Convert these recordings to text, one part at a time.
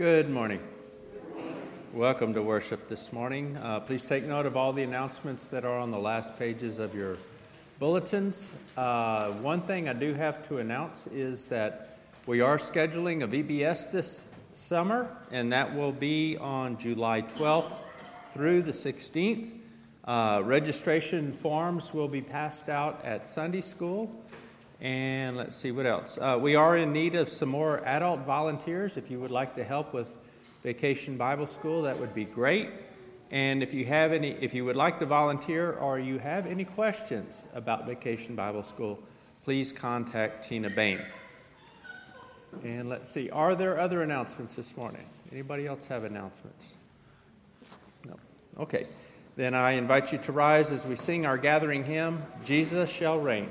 Good morning. Welcome to worship this morning. Please take note of all the announcements that are on the last pages of your bulletins. One thing I do have to announce is that we are scheduling a VBS this summer, and that will be on July 12th through the 16th. Registration forms will be passed out at Sunday school. And let's see what else. We are in need of some more adult volunteers. If you would like to help with Vacation Bible School, that would be great. And if you would like to volunteer or you have any questions about Vacation Bible School, please contact Tina Bain. And let's see, are there other announcements this morning? Anybody else have announcements? No. Okay. Then I invite you to rise as we sing our gathering hymn, Jesus Shall Reign.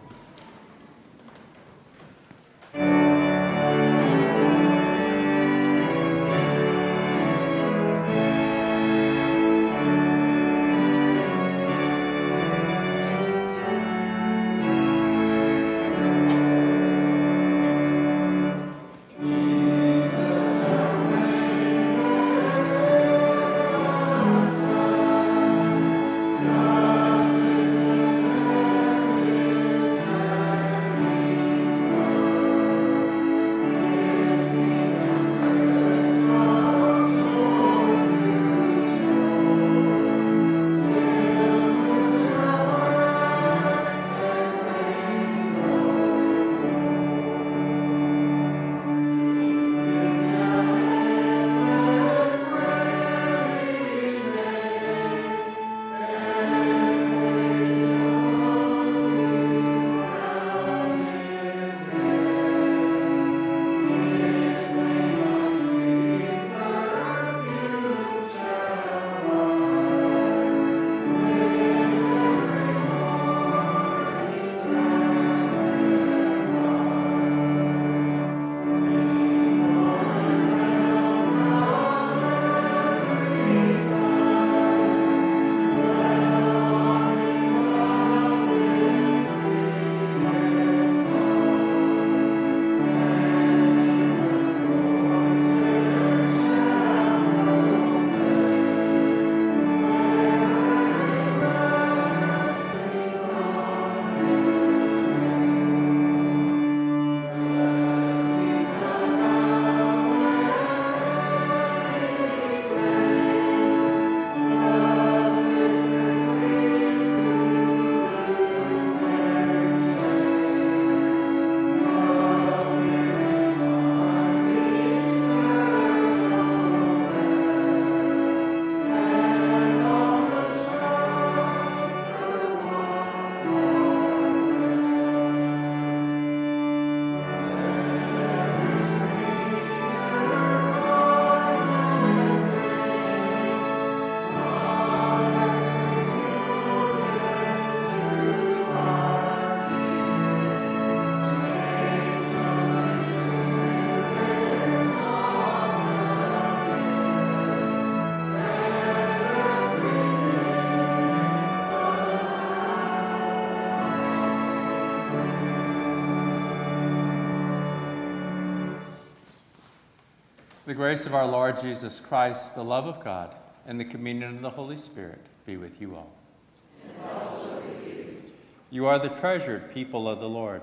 The grace of our Lord Jesus Christ, the love of God, and the communion of the Holy Spirit be with you all. And also with you. You are the treasured people of the Lord.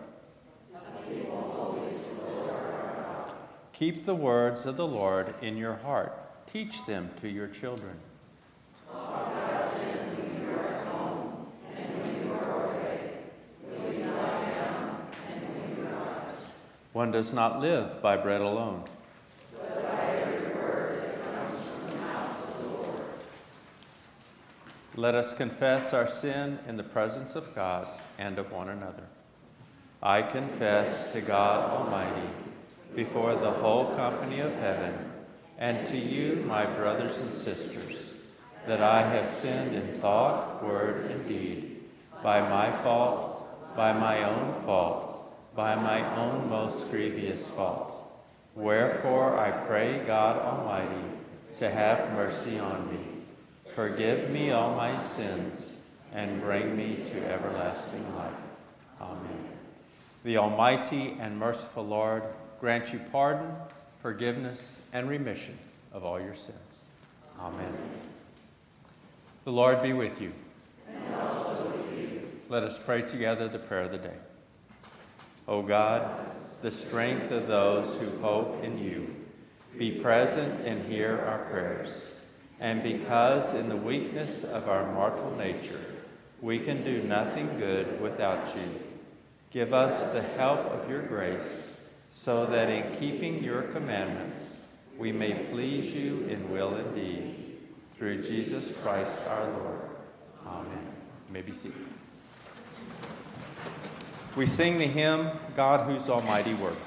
A people holy to the Lord our God. Keep the words of the Lord in your heart. Teach them to your children. Talk about them when you are at home and when you are away, when you lie down and when you rise. One does not live by bread alone. Let us confess our sin in the presence of God and of one another. I confess to God Almighty, before the whole company of heaven, and to you, my brothers and sisters, that I have sinned in thought, word, and deed, by my fault, by my own fault, by my own most grievous fault. Wherefore I pray God Almighty to have mercy on me. Forgive me all my sins, and bring me to everlasting life. Amen. The Almighty and merciful Lord grant you pardon, forgiveness, and remission of all your sins. Amen. The Lord be with you. And also with you. Let us pray together the prayer of the day. O God, the strength of those who hope in you, be present and hear our prayers. And because in the weakness of our mortal nature, we can do nothing good without you, give us the help of your grace, so that in keeping your commandments, we may please you in will and deed. Through Jesus Christ our Lord. Amen. You may be seated. We sing the hymn, God Whose Almighty Work.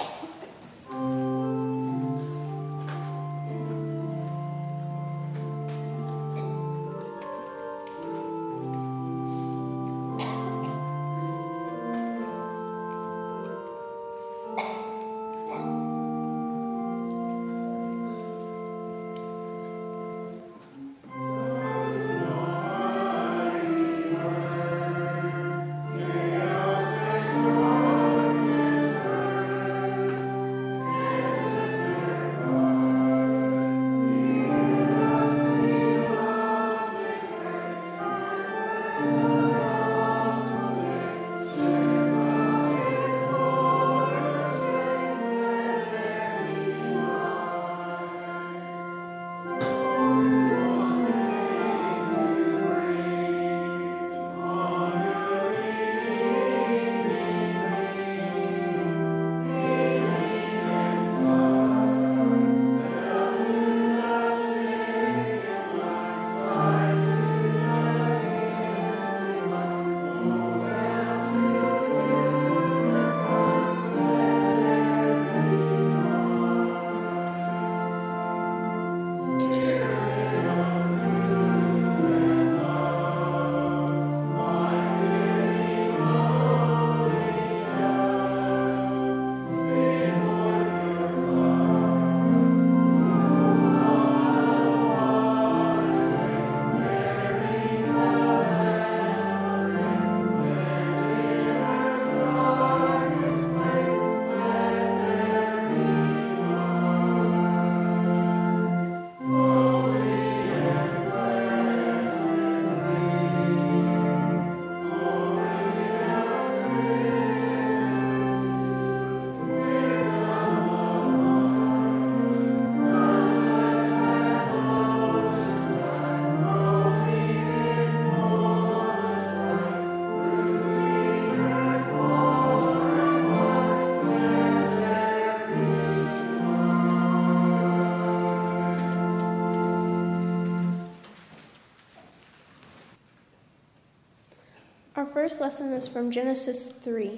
Our first lesson is from Genesis 3.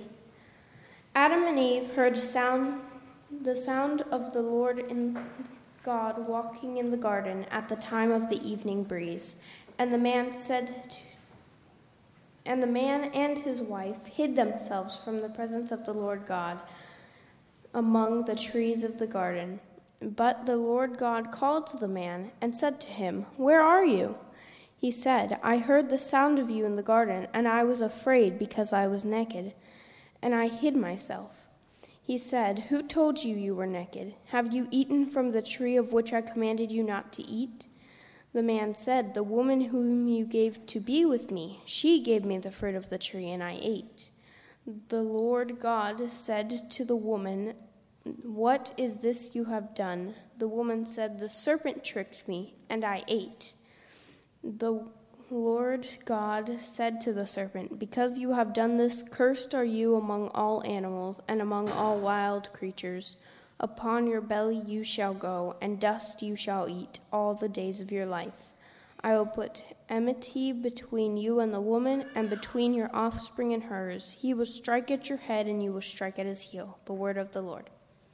Adam and Eve heard the sound of the Lord God walking in the garden at the time of the evening breeze. And the man and his wife hid themselves from the presence of the Lord God among the trees of the garden. But the Lord God called to the man and said to him, "Where are you?" He said, "I heard the sound of you in the garden, and I was afraid because I was naked, and I hid myself." He said, "Who told you you were naked? Have you eaten from the tree of which I commanded you not to eat?" The man said, "The woman whom you gave to be with me, she gave me the fruit of the tree, and I ate." The Lord God said to the woman, "What is this you have done?" The woman said, "The serpent tricked me, and I ate." The Lord God said to the serpent, "Because you have done this, cursed are you among all animals and among all wild creatures. Upon your belly you shall go, and dust you shall eat all the days of your life. I will put enmity between you and the woman, and between your offspring and hers. He will strike at your head, and you will strike at his heel." The word of the Lord.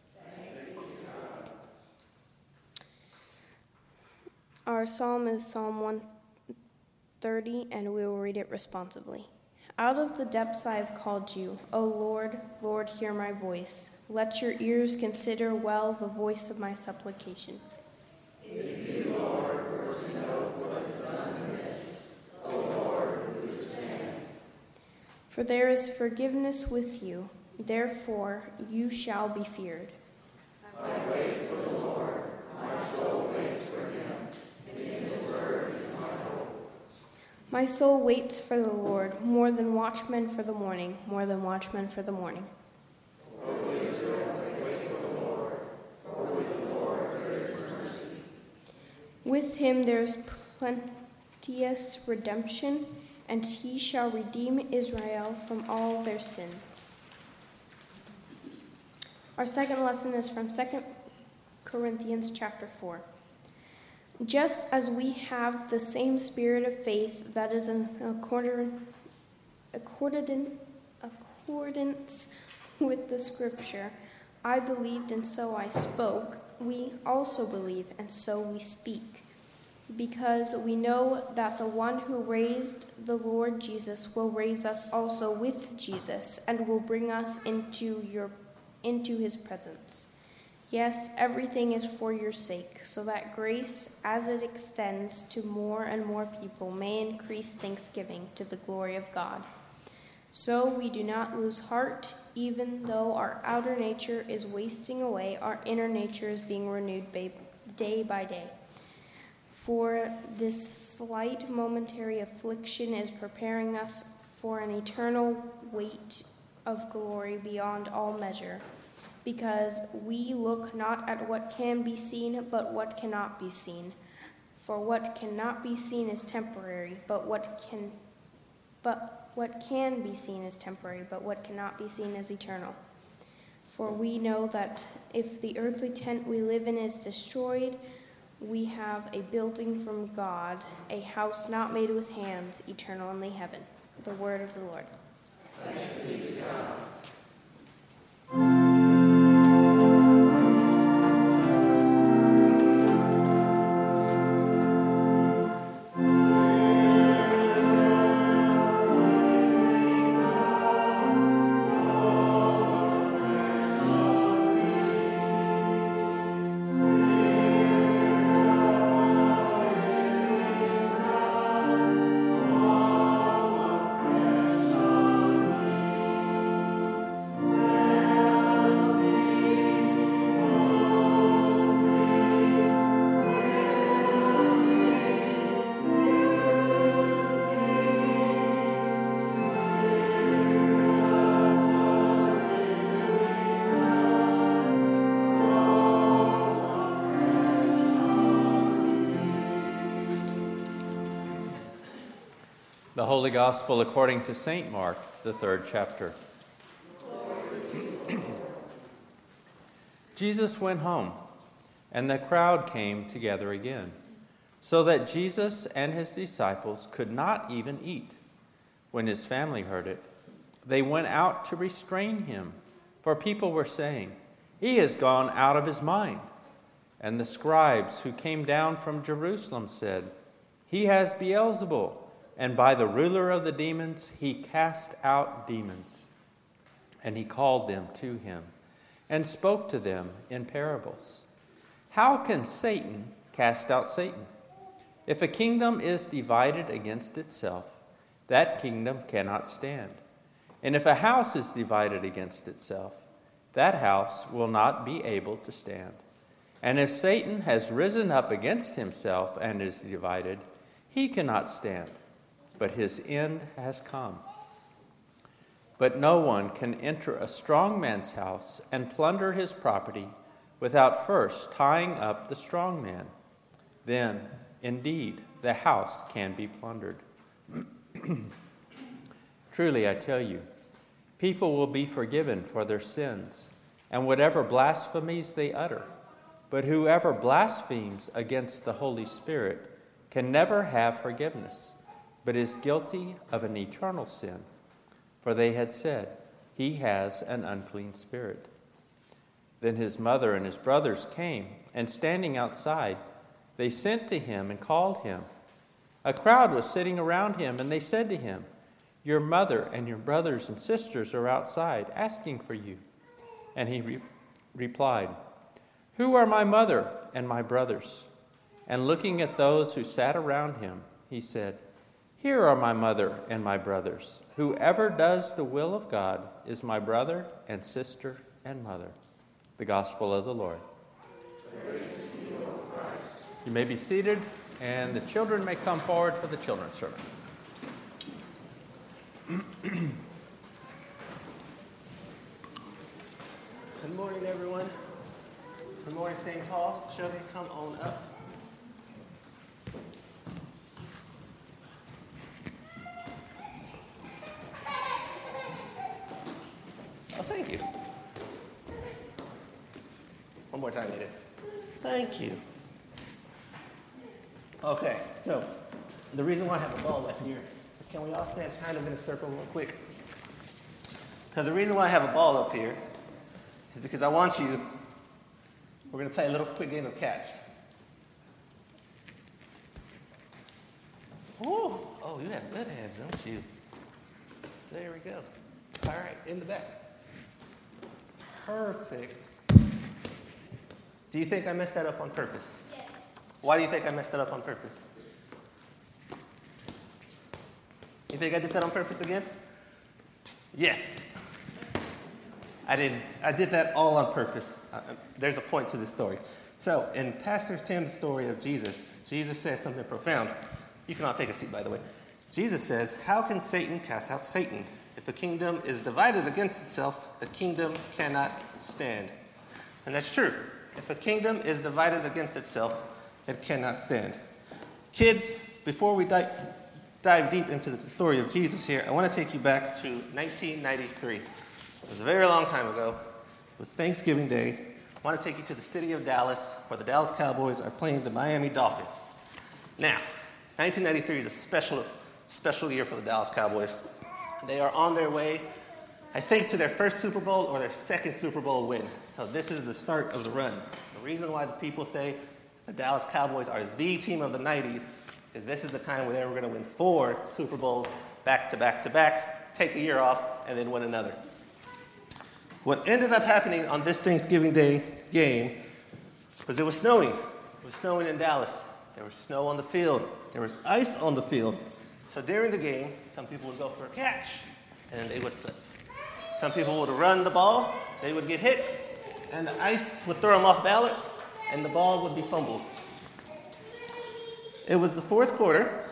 Our psalm is Psalm 130, and we will read it responsibly. Out of the depths I have called you. O Lord, Lord, hear my voice. Let your ears consider well the voice of my supplication. If you, Lord, were to know what is done amiss, O Lord, who is sin? For there is forgiveness with you, therefore you shall be feared. I wait My soul waits for the Lord, more than watchmen for the morning, more than watchmen for the morning. O Israel, wait for the Lord, for with the Lord there is mercy. With him there is plenteous redemption, and he shall redeem Israel from all their sins. Our second lesson is from 2 Corinthians chapter 4. Just as we have the same spirit of faith that is in accordance with the scripture, I believed and so I spoke, we also believe and so we speak, because we know that the one who raised the Lord Jesus will raise us also with Jesus and will bring us into his presence. Yes, everything is for your sake, so that grace, as it extends to more and more people, may increase thanksgiving to the glory of God. So we do not lose heart, even though our outer nature is wasting away, our inner nature is being renewed day by day. For this slight momentary affliction is preparing us for an eternal weight of glory beyond all measure. Because we look not at what can be seen, but what cannot be seen. For what cannot be seen is temporary, but what can be seen is temporary, but what cannot be seen is eternal. For we know that if the earthly tent we live in is destroyed, we have a building from God, a house not made with hands, eternal in the heaven. The word of the Lord. Thanks be to God. The Holy Gospel according to St. Mark, the 3rd chapter. Jesus went home, and the crowd came together again, so that Jesus and his disciples could not even eat. When his family heard it, they went out to restrain him, for people were saying, "He has gone out of his mind." And the scribes who came down from Jerusalem said, "He has Beelzebul, and by the ruler of the demons he cast out demons." And he called them to him and spoke to them in parables. "How can Satan cast out Satan? If a kingdom is divided against itself, that kingdom cannot stand. And if a house is divided against itself, that house will not be able to stand. And if Satan has risen up against himself and is divided, he cannot stand, but his end has come. But no one can enter a strong man's house and plunder his property without first tying up the strong man. Then, indeed, the house can be plundered. Truly, I tell you, people will be forgiven for their sins and whatever blasphemies they utter. But whoever blasphemes against the Holy Spirit can never have forgiveness, but is guilty of an eternal sin. For they had said, 'He has an unclean spirit.' Then his mother and his brothers came, and standing outside, they sent to him and called him. A crowd was sitting around him, and they said to him, 'Your mother and your brothers and sisters are outside, asking for you.' And he replied, 'Who are my mother and my brothers?' And looking at those who sat around him, he said, 'Here are my mother and my brothers. Whoever does the will of God is my brother and sister and mother.'" The Gospel of the Lord. Praise to you, O Christ. You may be seated, and the children may come forward for the children's sermon. Good morning, everyone. Good morning, St. Paul. Shall they come on up? Oh, thank you. One more time, Edith. Thank you. Okay, so the reason why I have a ball left here is, can we all stand kind of in a circle real quick? Because the reason why I have a ball up here is because I want you, we're going to play a little quick game of catch. Oh, you have good hands, don't you? There we go. All right, in the back. Perfect. Do you think I messed that up on purpose? Yes. Why do you think I messed that up on purpose? You think I did that on purpose again? Yes. I did that all on purpose. There's a point to this story. So, in Pastor Tim's story of Jesus, Jesus says something profound. You can all take a seat, by the way. Jesus says, "How can Satan cast out Satan? If a kingdom is divided against itself, the kingdom cannot stand." And that's true. If a kingdom is divided against itself, it cannot stand. Kids, before we dive deep into the story of Jesus here, I want to take you back to 1993. It was a very long time ago. It was Thanksgiving Day. I want to take you to the city of Dallas, where the Dallas Cowboys are playing the Miami Dolphins. Now, 1993 is a special year for the Dallas Cowboys. They are on their way, I think, to their first Super Bowl or their second Super Bowl win. So this is the start of the run. The reason why the people say the Dallas Cowboys are the team of the 90s is this is the time where they were going to win 4 Super Bowls back to back to back, take a year off, and then win another. What ended up happening on this Thanksgiving Day game was it was snowing. It was snowing in Dallas. There was snow on the field. There was ice on the field. So during the game, some people would go for a catch, and then they would slip. Some people would run the ball, they would get hit, and the ice would throw them off balance, and the ball would be fumbled. It was the fourth quarter.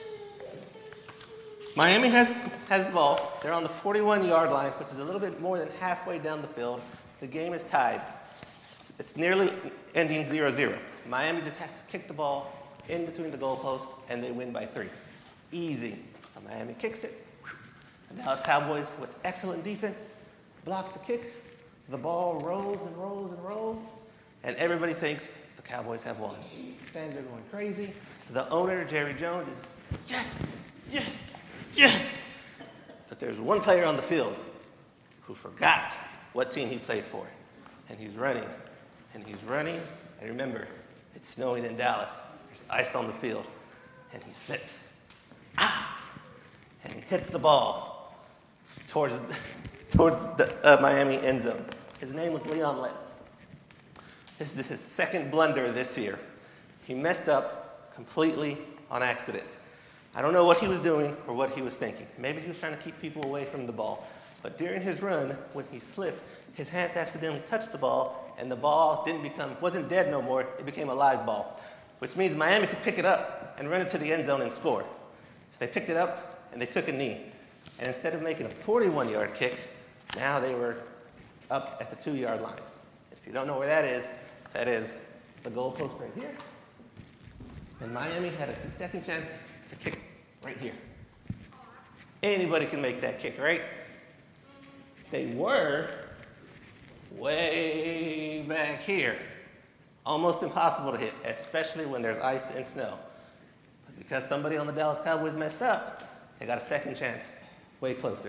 Miami has the ball. They're on the 41-yard line, which is a little bit more than halfway down the field. The game is tied. It's nearly ending 0-0. Miami just has to kick the ball in between the goalposts, and they win by 3. Easy. So Miami kicks it. The Dallas Cowboys, with excellent defense, block the kick. The ball rolls and rolls and rolls, and everybody thinks the Cowboys have won. Fans are going crazy. The owner, Jerry Jones, is, yes, yes, yes. But there's one player on the field who forgot what team he played for. And he's running, and he's running. And remember, it's snowing in Dallas. There's ice on the field. And he slips. And he hits the ball towards the Miami end zone. His name was Leon Lett. This is his second blunder this year. He messed up completely on accident. I don't know what he was doing or what he was thinking. Maybe he was trying to keep people away from the ball. But during his run, when he slipped, his hands accidentally touched the ball, and the ball wasn't dead no more. It became a live ball, which means Miami could pick it up and run it to the end zone and score. So they picked it up, and they took a knee. And instead of making a 41-yard kick, now they were up at the 2-yard line. If you don't know where that is the goalpost right here. And Miami had a second chance to kick right here. Anybody can make that kick, right? They were way back here. Almost impossible to hit, especially when there's ice and snow. But because somebody on the Dallas Cowboys messed up, they got a second chance way closer.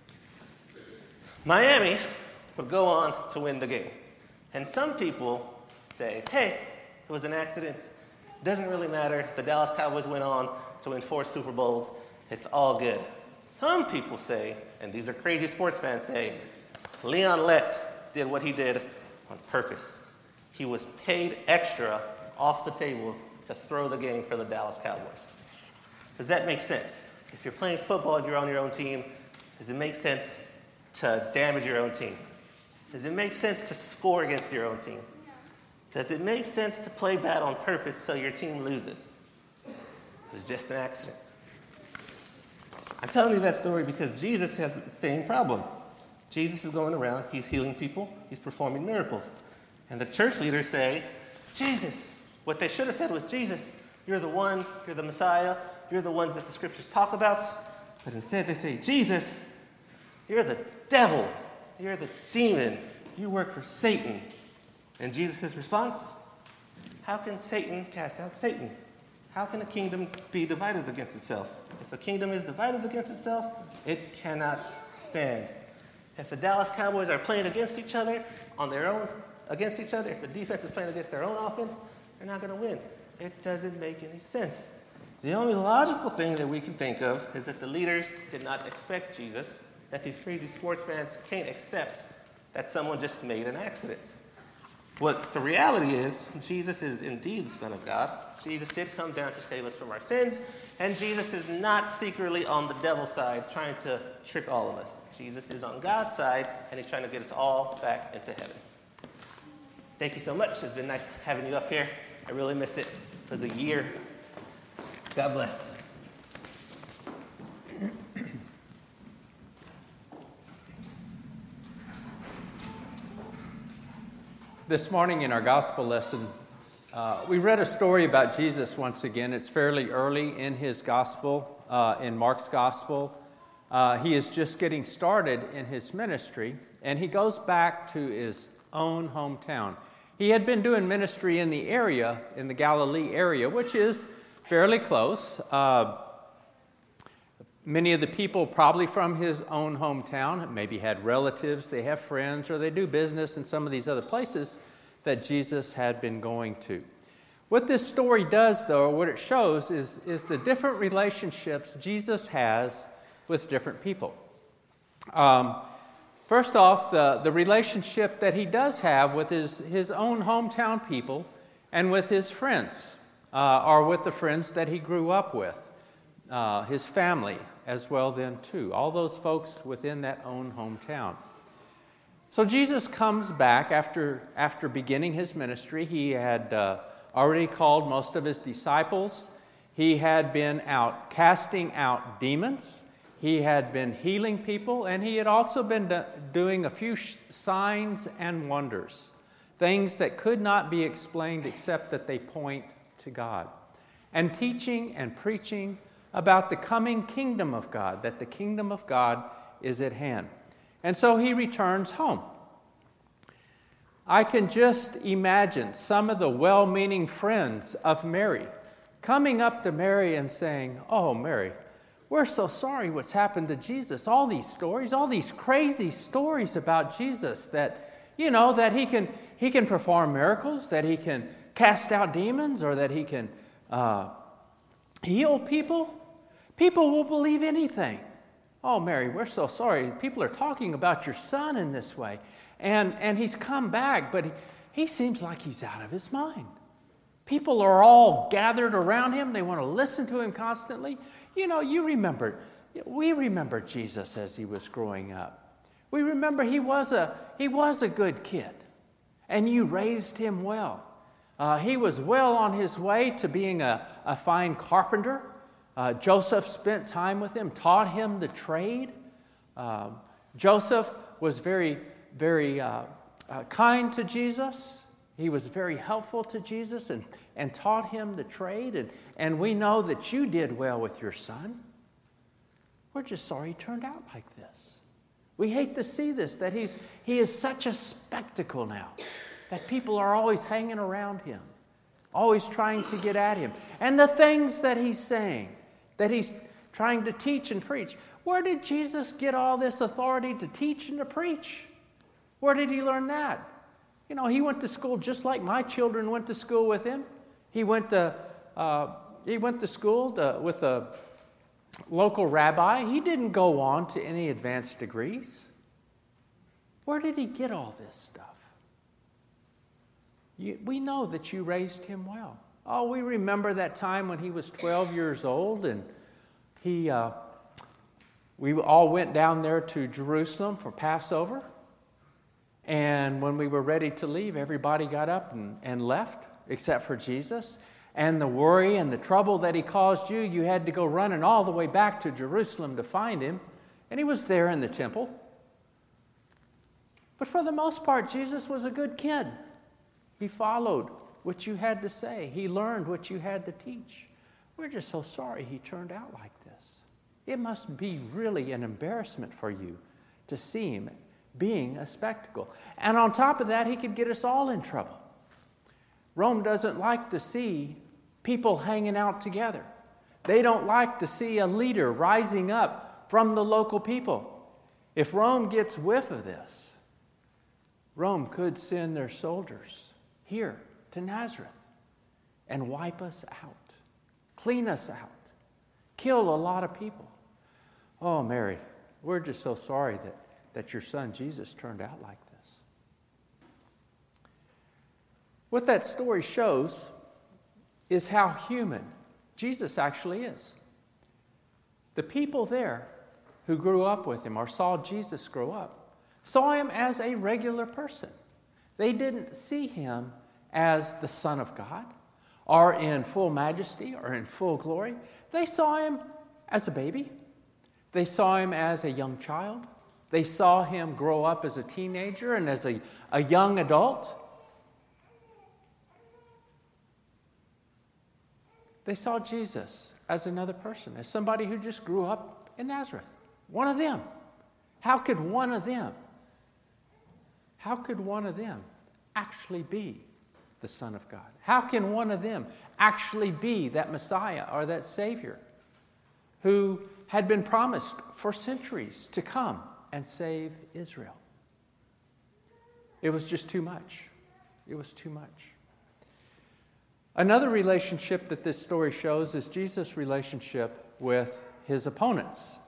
Miami would go on to win the game. And some people say, hey, it was an accident. Doesn't really matter. The Dallas Cowboys went on to win 4 Super Bowls. It's all good. Some people say, and these are crazy sports fans, say, Leon Lett did what he did on purpose. He was paid extra off the tables to throw the game for the Dallas Cowboys. Does that make sense? If you're playing football and you're on your own team, does it make sense to damage your own team? Does it make sense to score against your own team? Does it make sense to play bad on purpose so your team loses? It was just an accident. I'm telling you that story because Jesus has the same problem. Jesus is going around, he's healing people, he's performing miracles. And the church leaders say, Jesus. What they should have said was, Jesus, you're the one, you're the Messiah, you're the ones that the scriptures talk about. But instead they say, Jesus, you're the devil, you're the demon, you work for Satan. And Jesus' response, how can Satan cast out Satan? How can a kingdom be divided against itself? If a kingdom is divided against itself, it cannot stand. If the Dallas Cowboys are playing against each other, if the defense is playing against their own offense, they're not going to win. It doesn't make any sense. The only logical thing that we can think of is that the leaders did not expect Jesus, that these crazy sports fans can't accept that someone just made an accident. What the reality is, Jesus is indeed the Son of God. Jesus did come down to save us from our sins, and Jesus is not secretly on the devil's side trying to trick all of us. Jesus is on God's side, and he's trying to get us all back into heaven. Thank you so much. It's been nice having you up here. I really missed it. It was a year. God bless. This morning in our gospel lesson, we read a story about Jesus once again. It's fairly early in his gospel, in Mark's gospel. He is just getting started in his ministry, and he goes back to his own hometown. He had been doing ministry in the area, in the Galilee area, which is fairly close. Many of the people probably from his own hometown maybe had relatives, they have friends, or they do business in some of these other places that Jesus had been going to. What this story does, though, what it shows is the different relationships Jesus has with different people. First off, the relationship that he does have with his own hometown people and with his friends, or with the friends that he grew up with, his family as well then too, all those folks within that own hometown. So Jesus comes back after beginning his ministry. He had already called most of his disciples. He had been out casting out demons. He had been healing people, and he had also been doing a few signs and wonders, things that could not be explained except that they point to God, and teaching and preaching about the coming kingdom of God, that the kingdom of God is at hand. And so he returns home. I can just imagine some of the well-meaning friends of Mary coming up to Mary and saying, "Oh, Mary, we're so sorry what's happened to Jesus. All these stories, all these crazy stories about Jesus that, that he can perform miracles, that he can cast out demons, or that he can heal people. People will believe anything. Oh, Mary, we're so sorry. People are talking about your son in this way. And he's come back, but he seems like he's out of his mind. People are all gathered around him. They want to listen to him constantly. We remember Jesus as he was growing up. We remember he was a good kid, and you raised him well. He was well on his way to being a fine carpenter. Joseph spent time with him, taught him the trade. Joseph was very, very kind to Jesus. He was very helpful to Jesus and taught him the trade. And we know that you did well with your son. We're just sorry he turned out like this. We hate to see this, that he is such a spectacle now, that people are always hanging around him, always trying to get at him. And the things that he's saying, that he's trying to teach and preach. Where did Jesus get all this authority to teach and to preach? Where did he learn that? He went to school just like my children went to school with him. He went to school with a local rabbi. He didn't go on to any advanced degrees. Where did he get all this stuff? We know that you raised him well. Oh, we remember that time when he was 12 years old, and we all went down there to Jerusalem for Passover. And when we were ready to leave, everybody got up and left, except for Jesus. and the worry and the trouble that he caused you, you had to go running all the way back to Jerusalem to find him, and he was there in the temple. But for the most part, Jesus was a good kid. He followed what you had to say. He learned what you had to teach. We're just so sorry he turned out like this. It must be really an embarrassment for you to see him being a spectacle. And on top of that, he could get us all in trouble. Rome doesn't like to see people hanging out together. They don't like to see a leader rising up from the local people. If Rome gets whiff of this, Rome could send their soldiers here to Nazareth and wipe us out, clean us out, kill a lot of people. Oh, Mary, we're just so sorry that your son Jesus turned out like this. What that story shows is how human Jesus actually is. The people there who grew up with him or saw Jesus grow up saw him as a regular person. They didn't see him as the Son of God or in full majesty or in full glory. They saw him as a baby. They saw him as a young child. They saw him grow up as a teenager and as a young adult. They saw Jesus as another person, as somebody who just grew up in Nazareth. One of them. How could one of them actually be the Son of God? How can one of them actually be that Messiah or that Savior who had been promised for centuries to come and save Israel? It was just too much. It was too much. Another relationship that this story shows is Jesus' relationship with his opponents.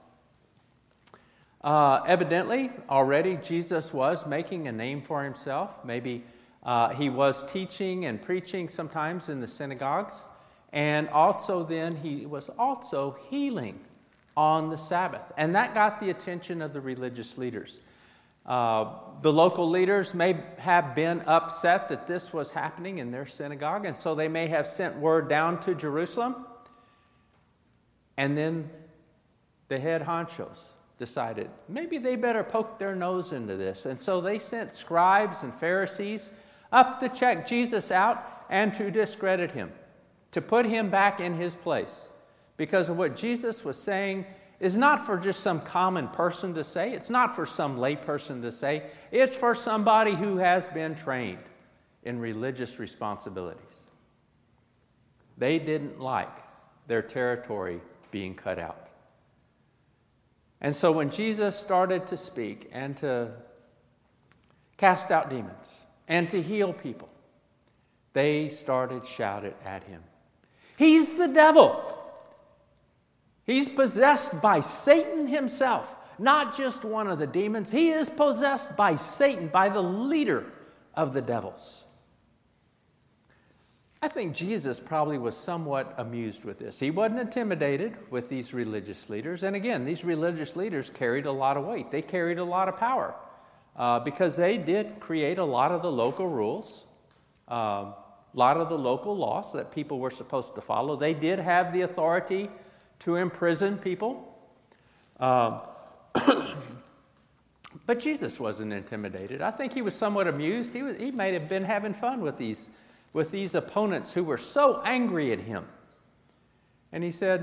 Evidently, already Jesus was making a name for himself. Maybe he was teaching and preaching sometimes in the synagogues. And also then he was also healing on the Sabbath. And that got the attention of the religious leaders. The local leaders may have been upset that this was happening in their synagogue, and so they may have sent word down to Jerusalem. And then the head honchos decided maybe they better poke their nose into this. And so they sent scribes and Pharisees up to check Jesus out and to discredit him, to put him back in his place. Because of what Jesus was saying is not for just some common person to say. It's not for some lay person to say. It's for somebody who has been trained in religious responsibilities. They didn't like their territory being cut out. And so when Jesus started to speak and to cast out demons and to heal people, they started shouting at him, "He's the devil. He's possessed by Satan himself." Not just one of the demons. He is possessed by Satan, by the leader of the devils. I think Jesus probably was somewhat amused with this. He wasn't intimidated with these religious leaders. And again, these religious leaders carried a lot of weight. They carried a lot of power because they did create a lot of the local rules, a lot of the local laws that people were supposed to follow. They did have the authority to imprison people. But Jesus wasn't intimidated. I think he was somewhat amused. He may have been having fun with these opponents who were so angry at him. And he said,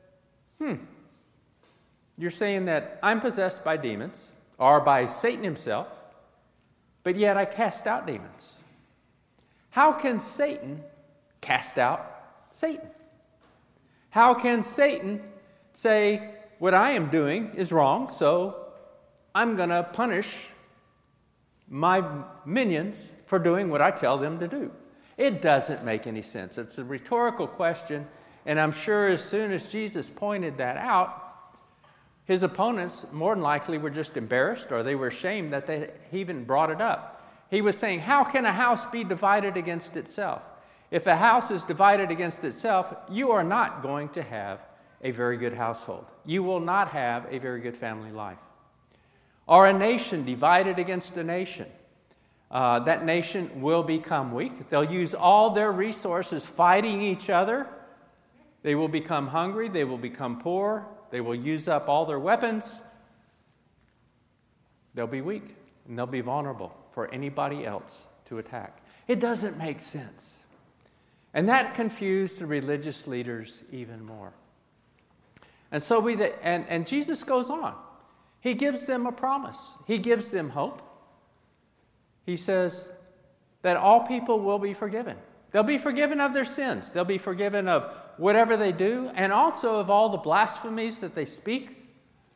you're saying that I'm possessed by demons or by Satan himself, but yet I cast out demons. How can Satan cast out Satan? How can Satan say, what I am doing is wrong, so I'm going to punish my minions for doing what I tell them to do? It doesn't make any sense. It's a rhetorical question, and I'm sure as soon as Jesus pointed that out, his opponents more than likely were just embarrassed or they were ashamed that he even brought it up. He was saying, how can a house be divided against itself? If a house is divided against itself, you are not going to have a very good household. You will not have a very good family life. Or a nation divided against a nation. That nation will become weak. They'll use all their resources fighting each other. They will become hungry. They will become poor. They will use up all their weapons. They'll be weak, and they'll be vulnerable for anybody else to attack. It doesn't make sense. And that confused the religious leaders even more. And so Jesus goes on. He gives them a promise. He gives them hope. He says that all people will be forgiven. They'll be forgiven of their sins. They'll be forgiven of whatever they do, and also of all the blasphemies that they speak.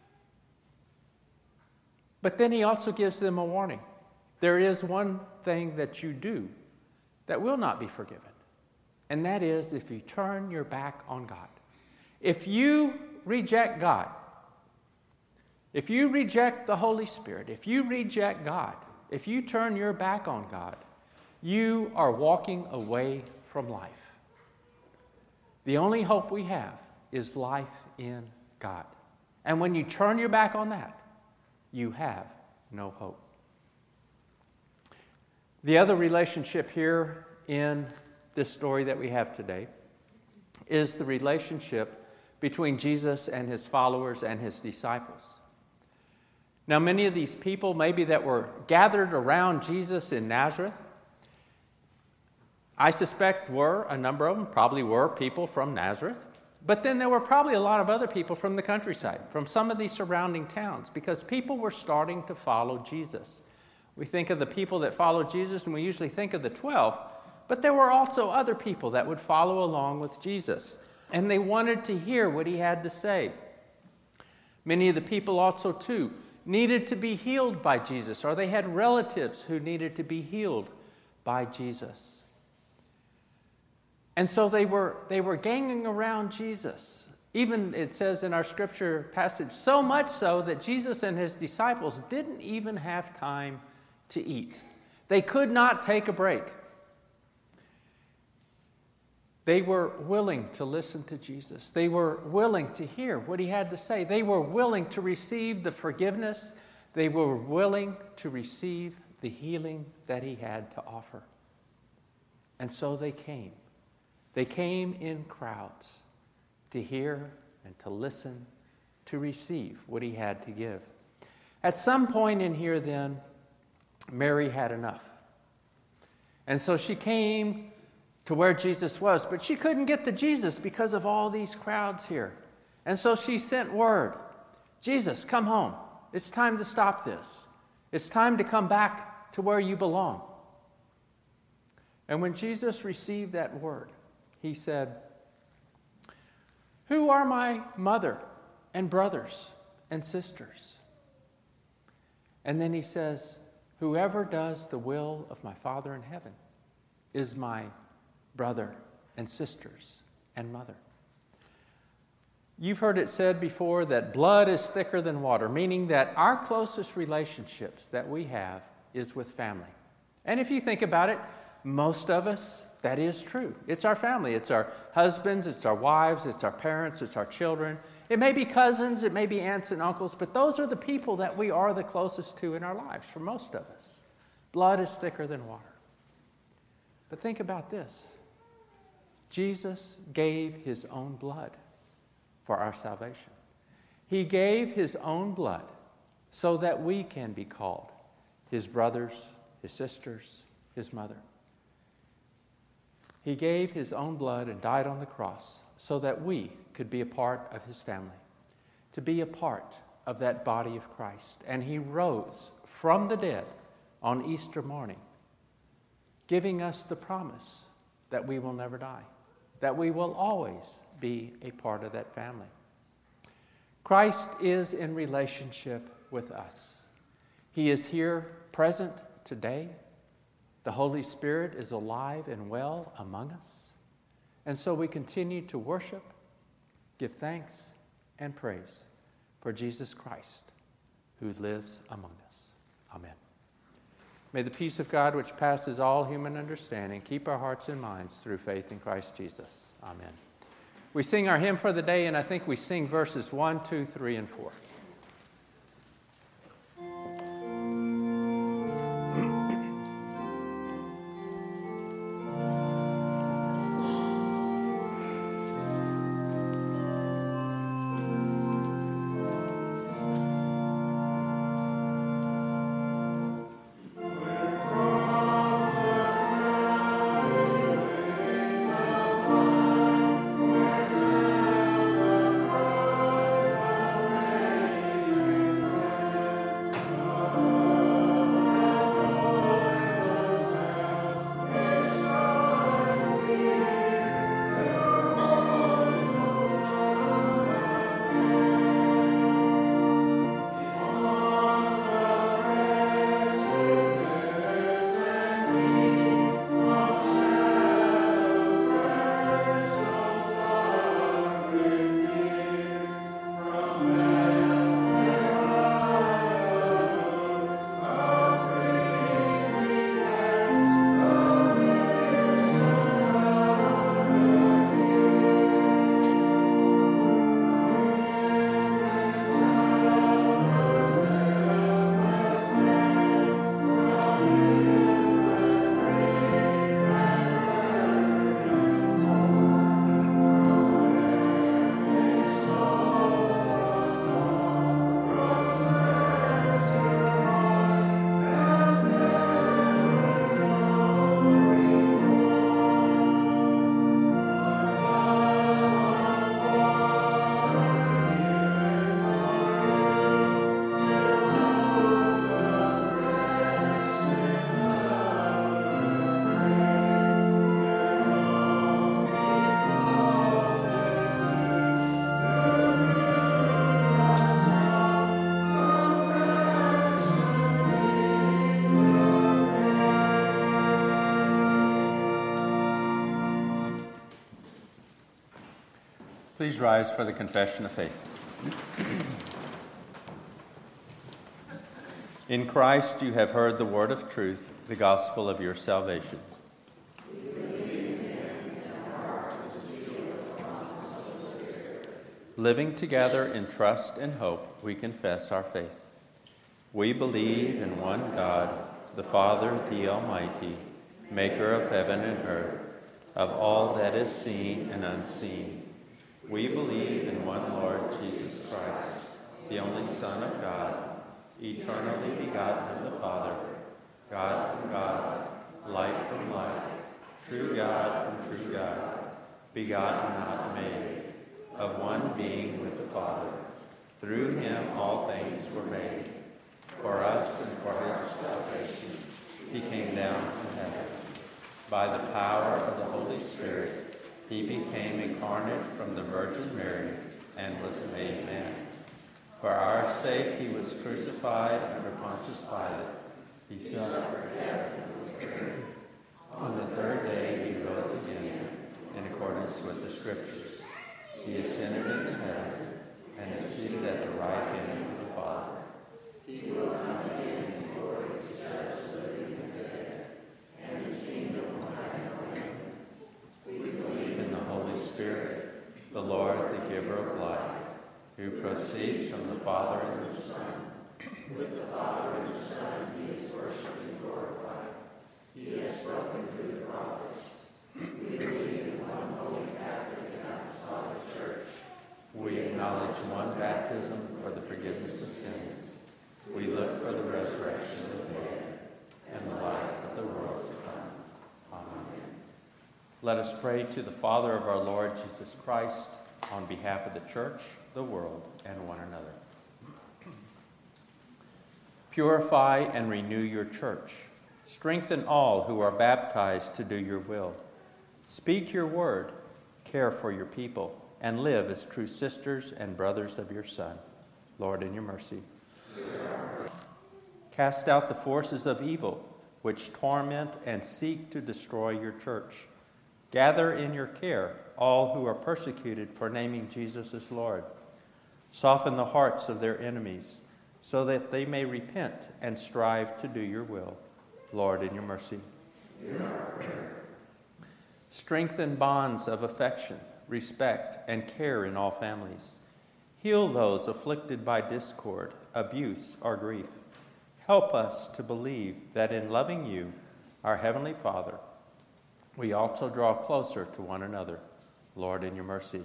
But then he also gives them a warning. There is one thing that you do that will not be forgiven, and that is if you turn your back on God. If you reject God, if you reject the Holy Spirit, if you reject God, if you turn your back on God, you are walking away from life. The only hope we have is life in God. And when you turn your back on that, you have no hope. The other relationship here in this story that we have today is the relationship between Jesus and his followers and his disciples. Now, many of these people, maybe that were gathered around Jesus in Nazareth, I suspect a number of them probably were people from Nazareth. But then there were probably a lot of other people from the countryside, from some of these surrounding towns, because people were starting to follow Jesus. We think of the people that followed Jesus, and we usually think of the 12, but there were also other people that would follow along with Jesus, and they wanted to hear what he had to say. Many of the people also, too, needed to be healed by Jesus, or they had relatives who needed to be healed by Jesus. And so they were ganging around Jesus. Even, it says in our scripture passage, so much so that Jesus and his disciples didn't even have time to eat. They could not take a break. They were willing to listen to Jesus. They were willing to hear what he had to say. They were willing to receive the forgiveness. They were willing to receive the healing that he had to offer. And so they came. They came in crowds to hear and to listen, to receive what he had to give. At some point in here then, Mary had enough. And so she came to where Jesus was, but she couldn't get to Jesus because of all these crowds here. And so she sent word, Jesus, come home. It's time to stop this. It's time to come back to where you belong. And when Jesus received that word, he said, who are my mother and brothers and sisters? And then he says, whoever does the will of my Father in heaven is my brother and sisters and mother. You've heard it said before that blood is thicker than water, meaning that our closest relationships that we have is with family. And if you think about it, most of us, that is true. It's our family. It's our husbands, it's our wives, it's our parents, it's our children. It may be cousins, it may be aunts and uncles, but those are the people that we are the closest to in our lives for most of us. Blood is thicker than water. But think about this. Jesus gave his own blood for our salvation. He gave his own blood so that we can be called his brothers, his sisters, his mother. He gave his own blood and died on the cross so that we could be a part of his family, to be a part of that body of Christ. And he rose from the dead on Easter morning, giving us the promise that we will never die, that we will always be a part of that family. Christ is in relationship with us. He is here present today. The Holy Spirit is alive and well among us. And so we continue to worship, give thanks, and praise for Jesus Christ, who lives among us. Amen. May the peace of God, which passes all human understanding, keep our hearts and minds through faith in Christ Jesus. Amen. We sing our hymn for the day, and I think we sing verses 1, 2, 3, and 4. Please rise for the confession of faith. In Christ you have heard the word of truth, the gospel of your salvation. Living together in trust and hope, we confess our faith. We believe in one God, the Father, the Almighty, maker of heaven and earth, of all that is seen and unseen. We believe in one Lord Jesus Christ, the only Son of God, eternally begotten of the Father, God from God, light from light, true God from true God, begotten, not made, of one being with the Father. Through him all things were made. For us and for his salvation, he came down from heaven. By the power of the Holy Spirit, he became incarnate from the Virgin Mary and was made man. For our sake he was crucified under Pontius Pilate. He suffered death. On the third day he rose again in accordance with the Scriptures. He ascended into heaven and is seated at the right hand of the Father. He will come again in glory to judge the living and the dead, and his kingdom will have no end. We believe in the Holy Spirit, the Lord, the giver of life, who proceeds from the Father and the Son. With the Father and the Son he is worshipped and glorified. He has spoken through the prophets. We believe in one holy Catholic and apostolic Church. We acknowledge one baptism for the forgiveness of sins. We look for the resurrection of the dead and the life of the world to come. Amen. Let us pray to the Father of our Lord Jesus Christ on behalf of the Church, the world, and one another. Purify and renew your church. Strengthen all who are baptized to do your will. Speak your word, care for your people, and live as true sisters and brothers of your Son. Lord, in your mercy. Cast out the forces of evil, which torment and seek to destroy your church. Gather in your care all who are persecuted for naming Jesus as Lord. Soften the hearts of their enemies, so that they may repent and strive to do your will. Lord, in your mercy. Strengthen bonds of affection, respect, and care in all families. Heal those afflicted by discord, abuse, or grief. Help us to believe that in loving you, our Heavenly Father, we also draw closer to one another. Lord, in your mercy.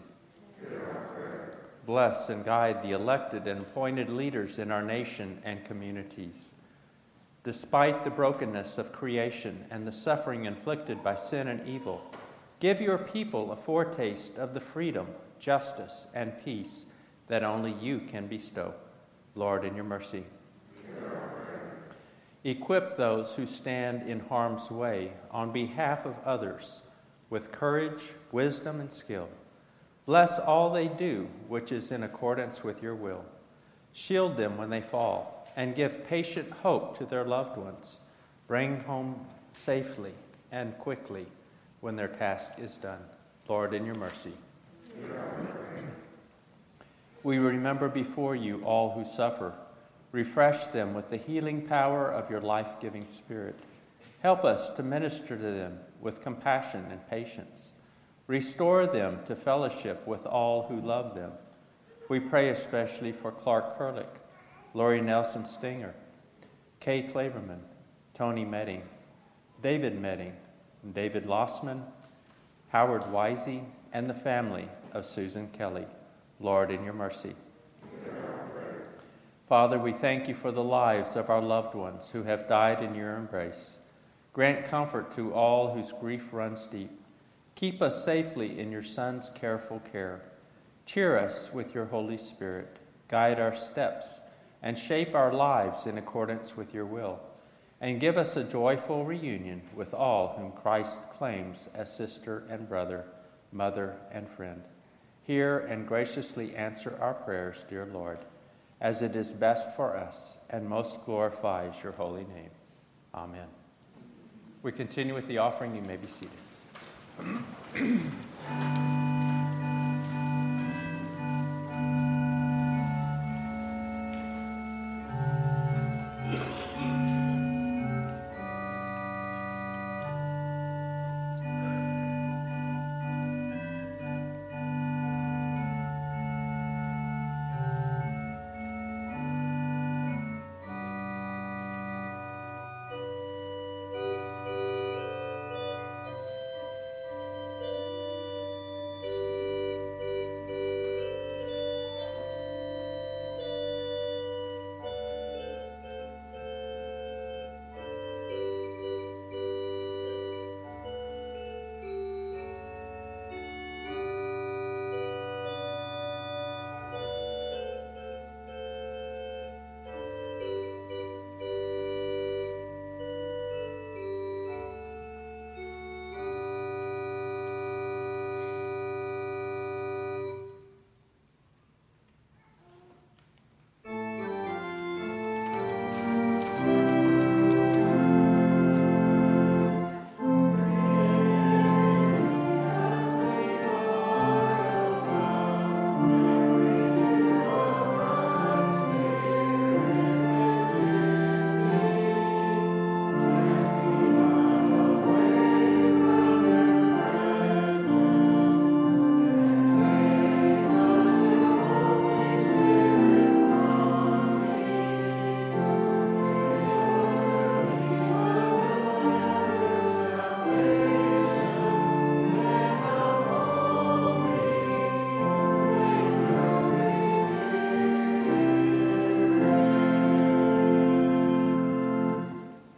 Bless and guide the elected and appointed leaders in our nation and communities. Despite the brokenness of creation and the suffering inflicted by sin and evil, give your people a foretaste of the freedom, justice, and peace that only you can bestow. Lord, in your mercy. Equip those who stand in harm's way on behalf of others with courage, wisdom, and skill. Bless all they do, which is in accordance with your will. Shield them when they fall, and give patient hope to their loved ones. Bring home safely and quickly when their task is done. Lord, in your mercy. We remember before you all who suffer. Refresh them with the healing power of your life-giving Spirit. Help us to minister to them with compassion and patience. Restore them to fellowship with all who love them. We pray especially for Clark Kerlick, Lori Nelson Stinger, Kay Claverman, Tony Medding, David Medding, David Lossman, Howard Wisey, and the family of Susan Kelly. Lord, in your mercy. Father, we thank you for the lives of our loved ones who have died in your embrace. Grant comfort to all whose grief runs deep. Keep us safely in your Son's careful care. Cheer us with your Holy Spirit. Guide our steps and shape our lives in accordance with your will. And give us a joyful reunion with all whom Christ claims as sister and brother, mother and friend. Hear and graciously answer our prayers, dear Lord, as it is best for us and most glorifies your holy name. Amen. We continue with the offering. You may be seated.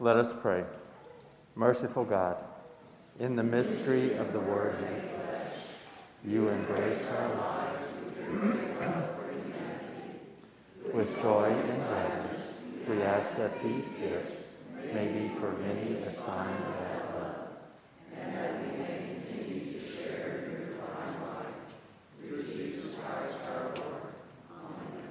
Let us pray. Merciful God, in the mystery of the Word made flesh, you embrace our lives. With joy and gladness, we ask that these gifts may be for many a sign of that love. And that we may continue to share in your divine life through Jesus Christ our Lord. Amen.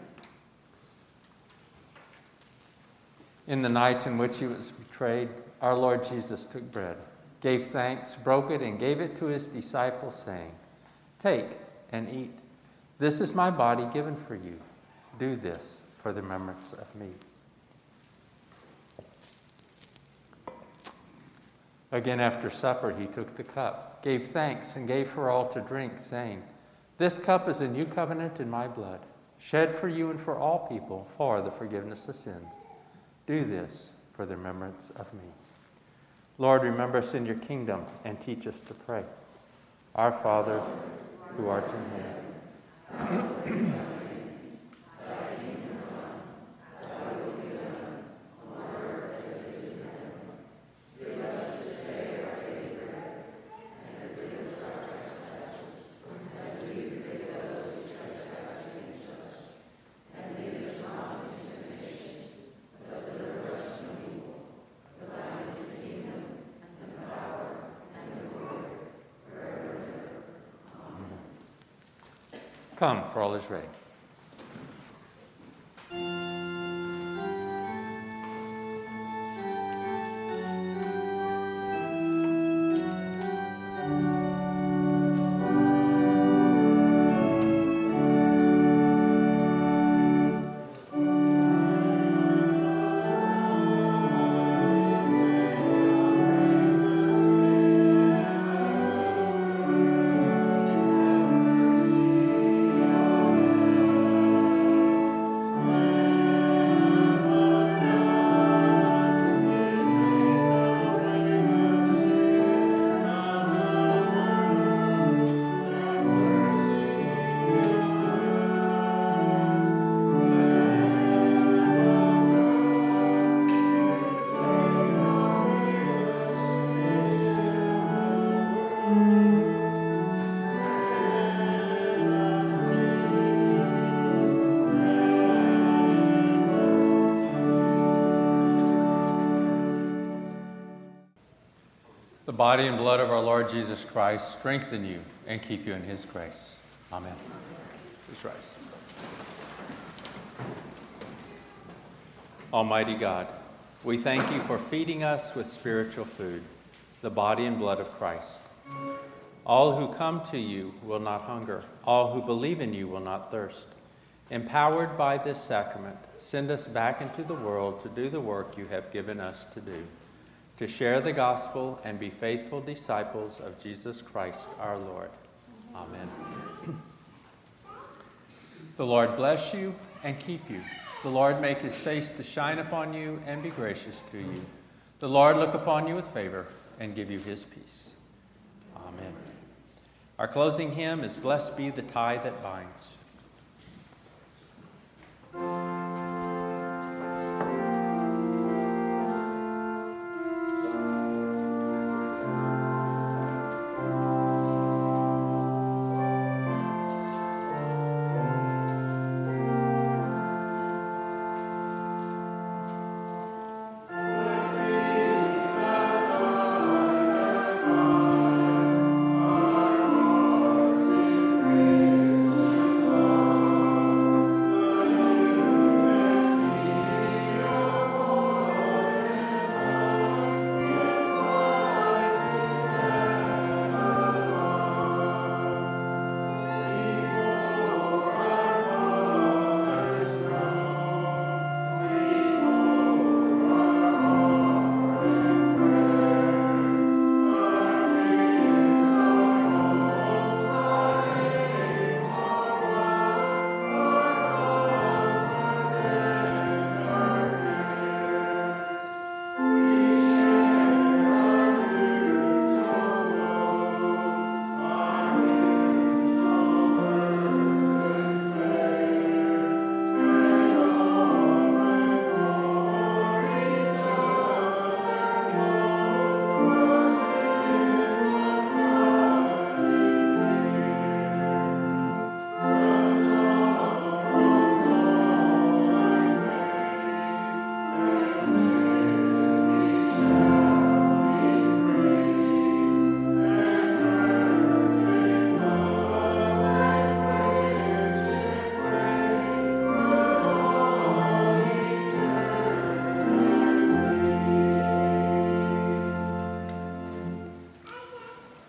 In the night in which he was betrayed, our Lord Jesus took bread, gave thanks, broke it, and gave it to his disciples, saying, "Take and eat. This is my body given for you. Do this for the remembrance of me." Again, after supper, he took the cup, gave thanks, and gave for all to drink, saying, "This cup is the new covenant in my blood, shed for you and for all people for the forgiveness of sins. Do this for the remembrance of me." Lord, remember us in your kingdom and teach us to pray. Our Father, who art in heaven, come, for all is ready. The body and blood of our Lord Jesus Christ strengthen you and keep you in his grace. Amen. Please rise. Almighty God, we thank you for feeding us with spiritual food, the body and blood of Christ. All who come to you will not hunger. All who believe in you will not thirst. Empowered by this sacrament, send us back into the world to do the work you have given us to do, to share the gospel and be faithful disciples of Jesus Christ our Lord. Amen. The Lord bless you and keep you. The Lord make his face to shine upon you and be gracious to you. The Lord look upon you with favor and give you his peace. Amen. Our closing hymn is "Blessed Be the Tie That Binds."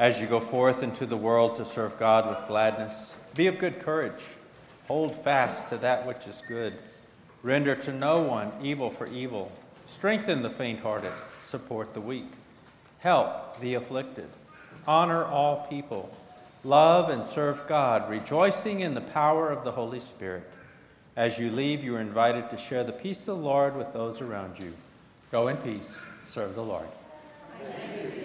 As you go forth into the world to serve God with gladness, be of good courage. Hold fast to that which is good. Render to no one evil for evil. Strengthen the faint-hearted. Support the weak. Help the afflicted. Honor all people. Love and serve God, rejoicing in the power of the Holy Spirit. As you leave, you are invited to share the peace of the Lord with those around you. Go in peace. Serve the Lord.